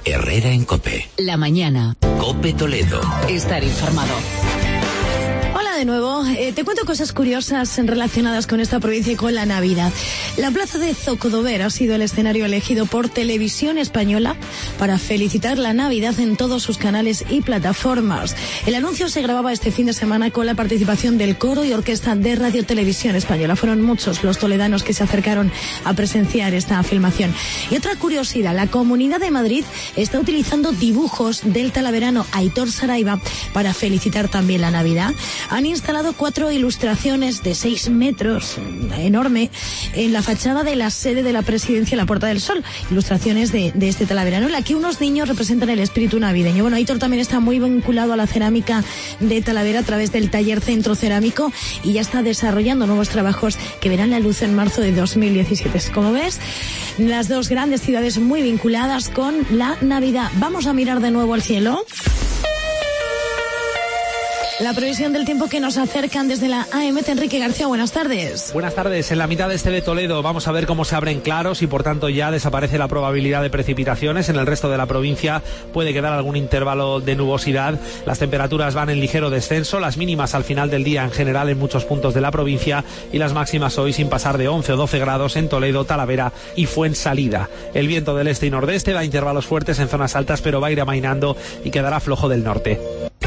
Herrera en COPE. La mañana. COPE Toledo. Estar informado. Hola de nuevo. Te cuento cosas curiosas relacionadas con esta provincia y con la Navidad. La plaza de Zocodover ha sido el escenario elegido por Televisión Española para felicitar la Navidad en todos sus canales y plataformas. El anuncio se grababa este fin de semana con la participación del coro y orquesta de Radio Televisión Española. Fueron muchos los toledanos que se acercaron a presenciar esta filmación. Y otra curiosidad, la Comunidad de Madrid está utilizando dibujos del talaverano Aitor Saraiva para felicitar también la Navidad. Han instalado 4 ilustraciones de 6 metros, enorme, en la fachada de la sede de la Presidencia, la Puerta del Sol. Ilustraciones de este talaverano, en la que unos niños representan el espíritu navideño. Bueno, Aitor también está muy vinculado a la cerámica de Talavera a través del taller Centro Cerámico y ya está desarrollando nuevos trabajos que verán la luz en marzo de 2017. Como ves, las dos grandes ciudades muy vinculadas con la Navidad. Vamos a mirar de nuevo al cielo. La previsión del tiempo que nos acercan desde la AEMET. Enrique García, buenas tardes. Buenas tardes. En la mitad este de Toledo vamos a ver cómo se abren claros y por tanto ya desaparece la probabilidad de precipitaciones. En el resto de la provincia puede quedar algún intervalo de nubosidad. Las temperaturas van en ligero descenso, las mínimas al final del día en general en muchos puntos de la provincia y las máximas hoy sin pasar de 11 o 12 grados en Toledo, Talavera y Fuensalida. El viento del este y nordeste da intervalos fuertes en zonas altas, pero va a ir amainando y quedará flojo del norte.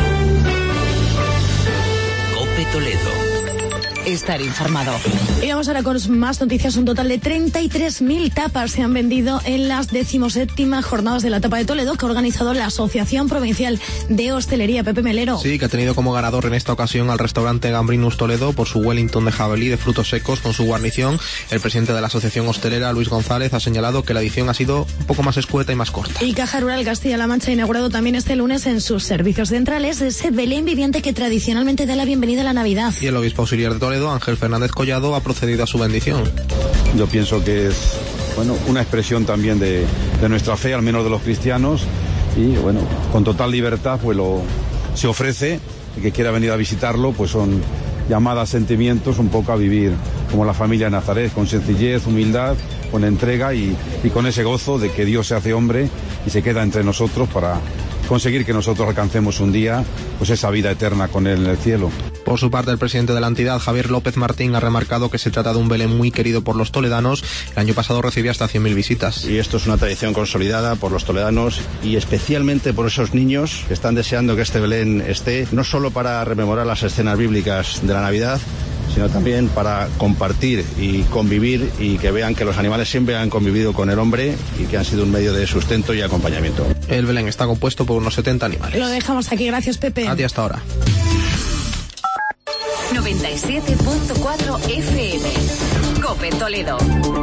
Toledo. Estar informado. Y vamos ahora con más noticias. Un total de 33.000 tapas se han vendido en las 17ª jornadas de la tapa de Toledo que ha organizado la Asociación Provincial de Hostelería. Pepe Melero. Sí, que ha tenido como ganador en esta ocasión al restaurante Gambrinus Toledo por su Wellington de jabalí de frutos secos con su guarnición. El presidente de la Asociación Hostelera, Luis González, ha señalado que la edición ha sido un poco más escueta y más corta. Y Caja Rural Castilla-La Mancha ha inaugurado también este lunes en sus servicios centrales ese Belén viviente que tradicionalmente da la bienvenida a la Navidad. Y el obispo auxiliar de Toledo, Ángel Fernández Collado, ha procedido a su bendición. Yo pienso que es una expresión también de nuestra fe, al menos de los cristianos, y con total libertad se ofrece, el que quiera venir a visitarlo, pues son llamadas, sentimientos un poco a vivir como la familia de Nazaret, con sencillez, humildad, con entrega y con ese gozo de que Dios se hace hombre y se queda entre nosotros para conseguir que nosotros alcancemos un día pues esa vida eterna con Él en el cielo. Por su parte, el presidente de la entidad, Javier López Martín, ha remarcado que se trata de un Belén muy querido por los toledanos. El año pasado recibió hasta 100.000 visitas. Y esto es una tradición consolidada por los toledanos y especialmente por esos niños que están deseando que este Belén esté, no solo para rememorar las escenas bíblicas de la Navidad, sino también para compartir y convivir y que vean que los animales siempre han convivido con el hombre y que han sido un medio de sustento y acompañamiento. El Belén está compuesto por unos 70 animales. Lo dejamos aquí, gracias Pepe. A ti hasta ahora. 97.4 FM. COPE Toledo.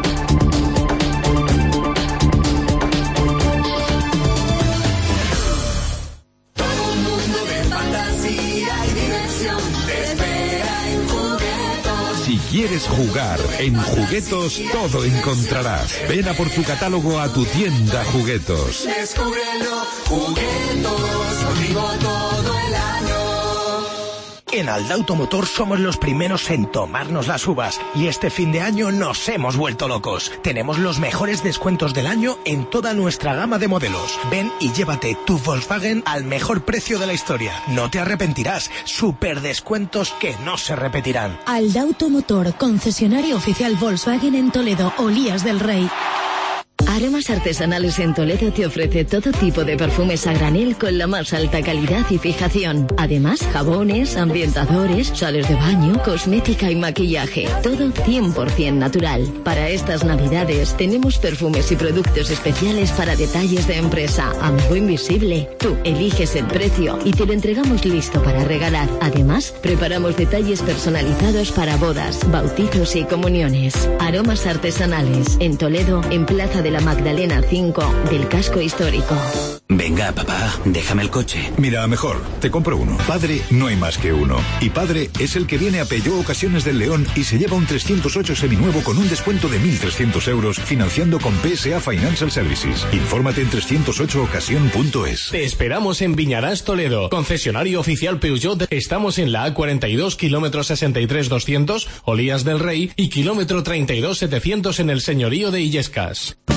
Si quieres jugar en Juguetos, todo encontrarás. Ven a por tu catálogo a tu tienda Juguetos. Descúbrelo, Juguetos, contigo todo el año. En Aldauto Motor somos los primeros en tomarnos las uvas y este fin de año nos hemos vuelto locos. Tenemos los mejores descuentos del año en toda nuestra gama de modelos. Ven y llévate tu Volkswagen al mejor precio de la historia. No te arrepentirás. Super descuentos que no se repetirán. Aldauto Motor, concesionario oficial Volkswagen en Toledo, Olías del Rey. Aromas Artesanales en Toledo te ofrece todo tipo de perfumes a granel con la más alta calidad y fijación. Además, jabones, ambientadores, sales de baño, cosmética y maquillaje. Todo 100% natural. Para estas Navidades tenemos perfumes y productos especiales para detalles de empresa. Amigo invisible. Tú eliges el precio y te lo entregamos listo para regalar. Además, preparamos detalles personalizados para bodas, bautizos y comuniones. Aromas Artesanales en Toledo, en Plaza de la Magdalena 5 del casco histórico. Venga, papá, déjame el coche. Mira, mejor, te compro uno. Padre, no hay más que uno. Y Padre es el que viene a Peugeot Ocasiones del León y se lleva un 308 seminuevo con un descuento de 1.300 euros financiando con PSA Financial Services. Infórmate en 308ocasión.es. Te esperamos en Viñarás, Toledo. Concesionario oficial Peugeot. Estamos en la A42, kilómetro 63-200, Olías del Rey, y kilómetro 32-700 en el Señorío de Illescas.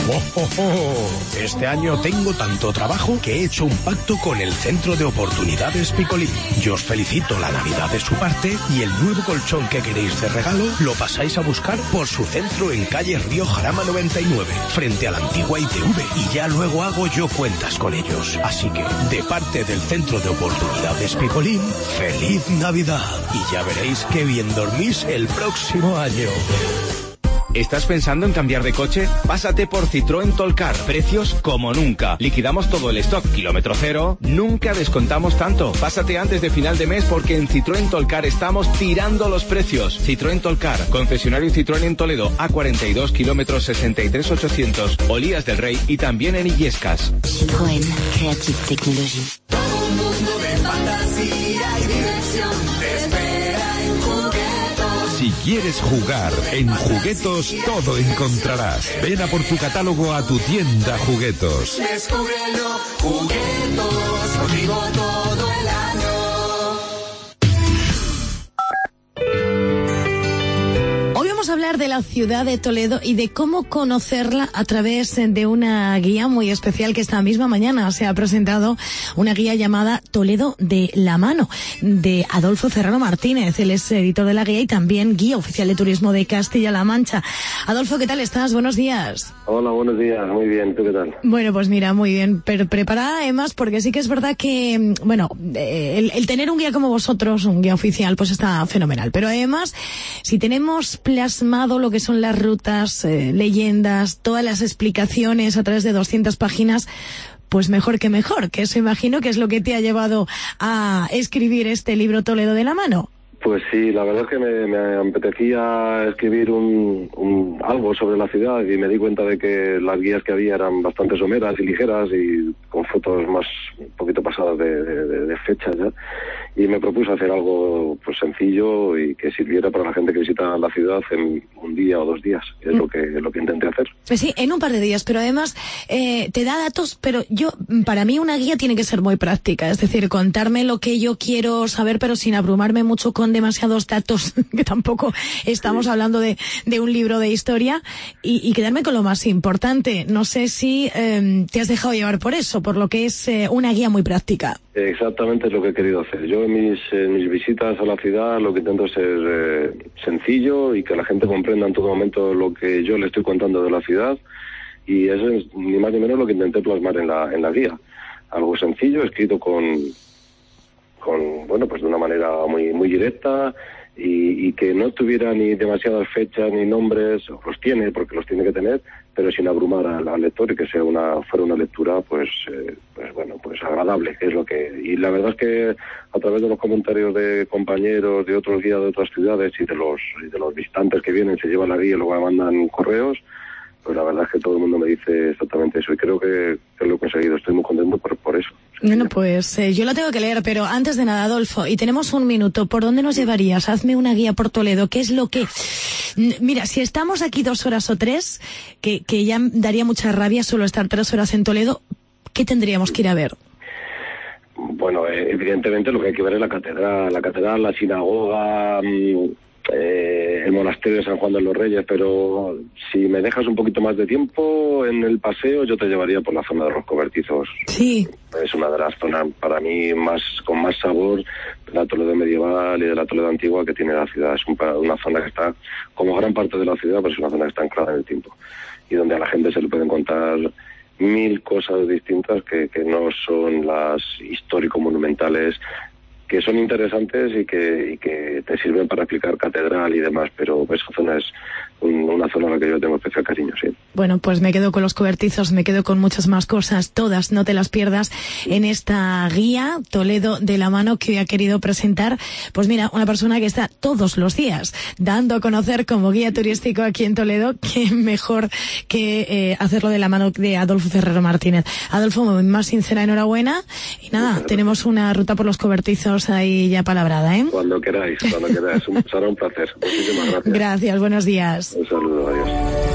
¡Oh, oh, oh! Este año tengo tanto trabajo que he hecho un pacto con el Centro de Oportunidades Picolín. Yo os felicito la Navidad de su parte y el nuevo colchón que queréis de regalo lo pasáis a buscar por su centro en calle Río Jarama 99, frente a la antigua ITV, y ya luego hago yo cuentas con ellos. Así que, de parte del Centro de Oportunidades Picolín, ¡feliz Navidad! Y ya veréis qué bien dormís el próximo año. ¿Estás pensando en cambiar de coche? Pásate por Citroën Tolcar. Precios como nunca. Liquidamos todo el stock. Kilómetro cero. Nunca descontamos tanto. Pásate antes de final de mes porque en Citroën Tolcar estamos tirando los precios. Citroën Tolcar. Concesionario Citroën en Toledo. A42, kilómetros 63,800. Olías del Rey y también en Illescas. Citroën. Creative Technology. Todo un mundo de fantasía y diversión te espera en Juguetos. Si quieres jugar en Juguetos, todo encontrarás. Ven a por tu catálogo a tu tienda Juguetos. Descúbrelo, Juguetos, contigo todo el año. Hoy vamos a hablar de la ciudad de Toledo y de cómo conocerla a través de una guía muy especial que esta misma mañana se ha presentado, una guía llamada Toledo de la mano, de Adolfo Serrano Martínez. Él es editor de la guía y también guía oficial de turismo de Castilla-La Mancha. Adolfo, ¿qué tal estás? Buenos días. Hola, buenos días. Muy bien, ¿tú qué tal? Bueno, pues mira, muy bien. Preparada además, porque sí que es verdad que, bueno, el tener un guía como vosotros, un guía oficial, pues está fenomenal. Pero además, si tenemos plasmado lo que son las rutas, leyendas, todas las explicaciones a través de 200 páginas, pues mejor, que eso imagino que es lo que te ha llevado a escribir este libro Toledo de la mano. Pues sí, la verdad es que me apetecía escribir algo sobre la ciudad y me di cuenta de que las guías que había eran bastante someras y ligeras y con fotos más un poquito pasadas de fechas ya. Y me propuse hacer algo pues sencillo y que sirviera para la gente que visita la ciudad en un día o 2 días. Es lo que intenté hacer. Sí, en un par de días, pero además te da datos, pero para mí una guía tiene que ser muy práctica, es decir, contarme lo que yo quiero saber, pero sin abrumarme mucho con demasiados datos, que tampoco estamos hablando de un libro de historia, y quedarme con lo más importante. No sé si te has dejado llevar por eso, por lo que es una guía muy práctica. Exactamente es lo que he querido hacer. Yo en mis visitas a la ciudad lo que intento es ser sencillo y que la gente comprenda en todo momento lo que yo le estoy contando de la ciudad, y eso es ni más ni menos lo que intenté plasmar en la guía. Algo sencillo, escrito con bueno, pues de una manera muy muy directa y que no tuviera ni demasiadas fechas ni nombres. Los tiene porque los tiene que tener, pero sin abrumar al lector, y que sea fuera una lectura pues agradable, que es lo que. Y la verdad es que a través de los comentarios de compañeros de otros guías de otras ciudades y de los visitantes que vienen, se llevan la guía y luego me mandan correos, pues la verdad es que todo el mundo me dice exactamente eso, y creo que lo he conseguido. Estoy muy contento por eso. Bueno, pues yo la tengo que leer, pero antes de nada, Adolfo, y tenemos un minuto, ¿por dónde nos llevarías? Hazme una guía por Toledo. ¿Qué es lo que...? Mira, si estamos aquí 2 horas o 3, que ya daría mucha rabia solo estar 3 horas en Toledo, ¿qué tendríamos que ir a ver? Bueno, evidentemente lo que hay que ver es la catedral, la sinagoga, el monasterio de San Juan de los Reyes, pero si me dejas un poquito más de tiempo en el paseo, yo te llevaría por la zona de los cobertizos. Sí. Es una de las zonas para mí con más sabor de la Toledo medieval y de la Toledo antigua que tiene la ciudad. Es una zona que está, como gran parte de la ciudad, pero es una zona que está anclada en el tiempo y donde a la gente se le pueden contar 1000 cosas distintas que no son las histórico-monumentales, que son interesantes y que te sirven para explicar catedral y demás, pero esa zona es una zona a la que yo tengo especial cariño, sí. Bueno, pues me quedo con los cobertizos, me quedo con muchas más cosas, todas, no te las pierdas en esta guía Toledo de la mano que hoy ha querido presentar, pues mira, una persona que está todos los días dando a conocer como guía turístico aquí en Toledo, que mejor que hacerlo de la mano de Adolfo Serrano Martínez. Adolfo, más sincera enhorabuena, y nada, tenemos una ruta por los cobertizos ahí ya palabrada, ¿eh? Cuando queráis, será un placer. Muchísimas gracias. Gracias, buenos días. Un saludo, adiós.